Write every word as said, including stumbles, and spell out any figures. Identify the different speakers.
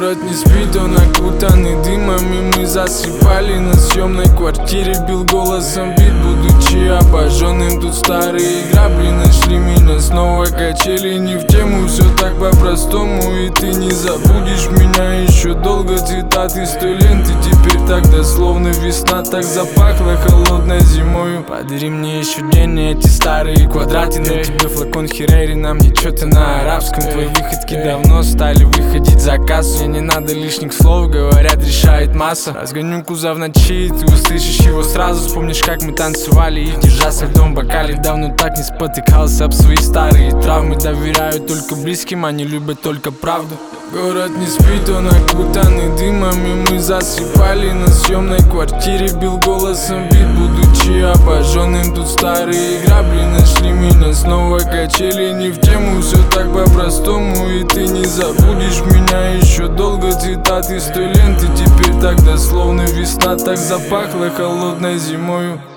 Speaker 1: Город не спит, он окутанный дымом, и мы засыпали на съемной квартире. Бил голосом бит, будучи обожженным. Тут старые грабли нашли меня снова. Качели не в тему, все так по-простому. И ты не забудешь меня еще долго. Цитаты с той ленты теперь так дословно. Весна так запахла холодной зимою. Подари мне еще день эти старые квадраты. На тебе флакон Херери, нам ничего-то на арабском. Твои выходки давно стали выходить заказ. Мне не надо лишних слов, говорят, решает масса. Разгоню кузов в ночи, ты услышишь его сразу. Вспомнишь, как мы танцевали и держась в том бокале. Давно так не спотыкался об свои старые травмы. Доверяю только близким, они любят только правду. Город не спит, он окутанный дымом, и мы засыпали на съемной квартире. Бил голосом бит, будучи обожженным. Тут старые грабли нашли меня снова. Качели не в тему, все так по-простому. И ты не забудешь меня еще долго. Цитаты с той ленты теперь так дословно. Весна так запахла холодной зимою.